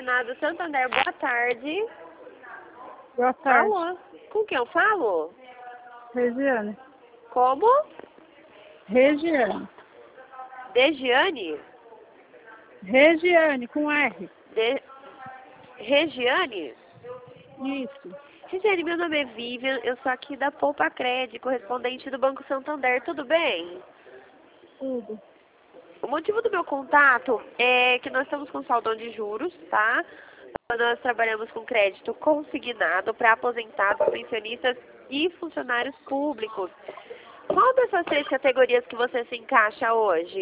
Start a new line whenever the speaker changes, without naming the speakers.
Senado Santander, boa tarde.
Boa tarde.
Alô? Com quem eu falo?
Regiane.
Como?
Regiane.
Degiane?
Regiane, com R.
Regiane?
Isso.
Regiane, meu nome é Vivian, eu sou aqui da Poupa Cred, correspondente do Banco Santander, tudo bem?
Tudo.
O motivo do meu contato é que nós estamos com saldão de juros, tá? Nós trabalhamos com crédito consignado para aposentados, pensionistas e funcionários públicos. Qual dessas 3 categorias que você se encaixa hoje?